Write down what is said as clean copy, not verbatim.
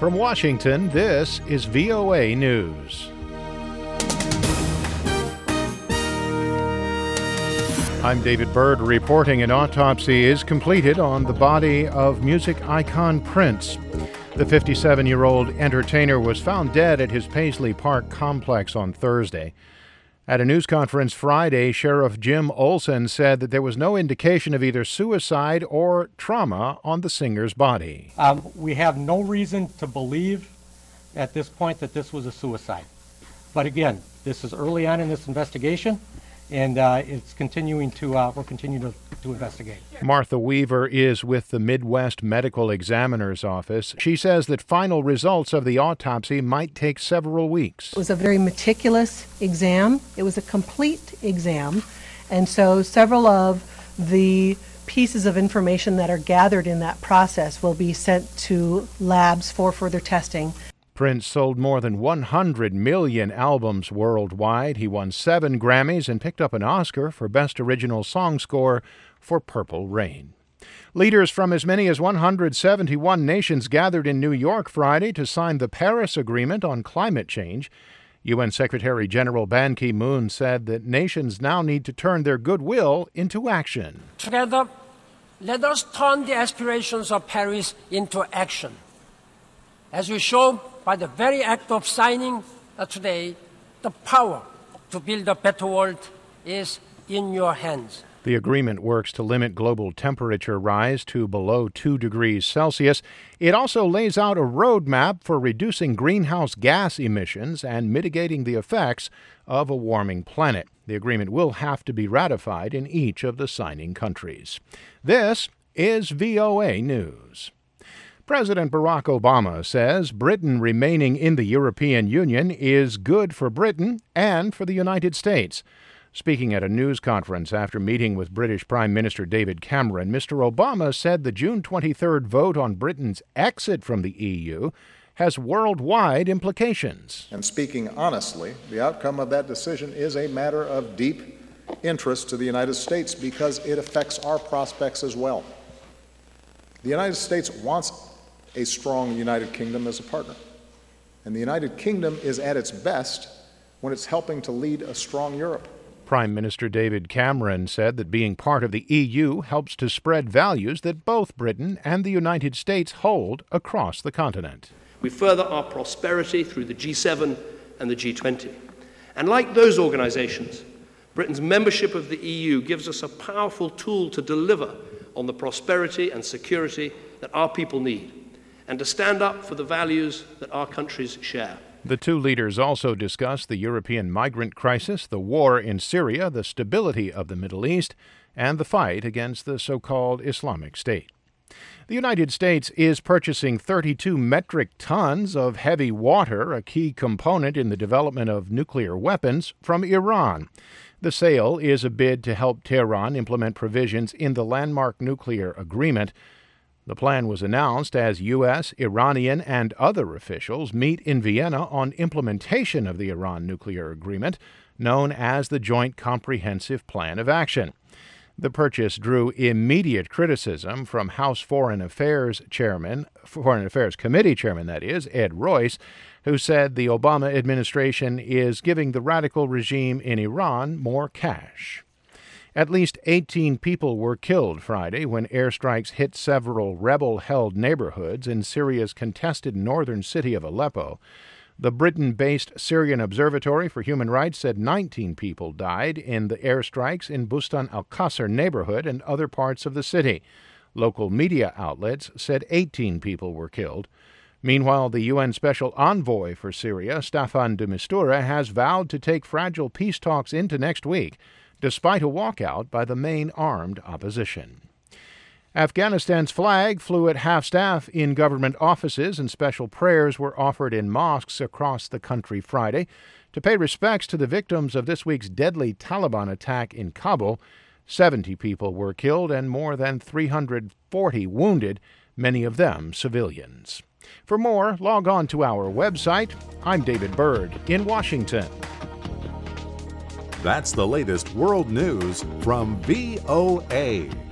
From Washington, this is VOA News. I'm David Byrd reporting an autopsy is completed on the body of music icon Prince. The 57-year-old entertainer was found dead at his Paisley Park complex on Thursday. At a news conference Friday, Sheriff Jim Olson said that there was no indication of either suicide or trauma on the singer's body. We have no reason to believe at this point that this was a suicide. But again, this is early on in this investigation, and it's continuing to we're continuing to investigate. Martha Weaver is with the Midwest Medical Examiner's Office. She says that final results of the autopsy might take several weeks. It was a very meticulous exam. It was a complete exam, and so several of the pieces of information that are gathered in that process will be sent to labs for further testing. Prince sold more than 100 million albums worldwide. He won 7 Grammys and picked up an Oscar for Best Original Song Score for Purple Rain. Leaders from as many as 171 nations gathered in New York Friday to sign the Paris Agreement on climate change. UN Secretary General Ban Ki-moon said that nations now need to turn their goodwill into action. Together, let us turn the aspirations of Paris into action. As we show by the very act of signing today, the power to build a better world is in your hands. The agreement works to limit global temperature rise to below 2 degrees Celsius. It also lays out a roadmap for reducing greenhouse gas emissions and mitigating the effects of a warming planet. The agreement will have to be ratified in each of the signing countries. This is VOA News. President Barack Obama says Britain remaining in the European Union is good for Britain and for the United States. Speaking at a news conference after meeting with British Prime Minister David Cameron, Mr. Obama said the June 23rd vote on Britain's exit from the EU has worldwide implications. And speaking honestly, the outcome of that decision is a matter of deep interest to the United States because it affects our prospects as well. The United States wants a strong United Kingdom as a partner. And the United Kingdom is at its best when it's helping to lead a strong Europe. Prime Minister David Cameron said that being part of the EU helps to spread values that both Britain and the United States hold across the continent. We further our prosperity through the G7 and the G20. And like those organizations, Britain's membership of the EU gives us a powerful tool to deliver on the prosperity and security that our people need, and to stand up for the values that our countries share. The two leaders also discussed the European migrant crisis, the war in Syria, the stability of the Middle East, and the fight against the so-called Islamic State. The United States is purchasing 32 metric tons of heavy water, a key component in the development of nuclear weapons, from Iran. The sale is a bid to help Tehran implement provisions in the landmark nuclear agreement. The plan was announced as U.S., Iranian, and other officials meet in Vienna on implementation of the Iran nuclear agreement, known as the Joint Comprehensive Plan of Action. The purchase drew immediate criticism from House Foreign Affairs Committee Chairman, Ed Royce, who said the Obama administration is giving the radical regime in Iran more cash. At least 18 people were killed Friday when airstrikes hit several rebel-held neighborhoods in Syria's contested northern city of Aleppo. The Britain-based Syrian Observatory for Human Rights said 19 people died in the airstrikes in Bustan al-Qasr neighborhood and other parts of the city. Local media outlets said 18 people were killed. Meanwhile, the UN Special Envoy for Syria, Staffan de Mistura, has vowed to take fragile peace talks into next week, despite a walkout by the main armed opposition. Afghanistan's flag flew at half-staff in government offices, and special prayers were offered in mosques across the country Friday to pay respects to the victims of this week's deadly Taliban attack in Kabul. 70 people were killed and more than 340 wounded, many of them civilians. For more, log on to our website. I'm David Byrd in Washington. That's the latest world news from VOA.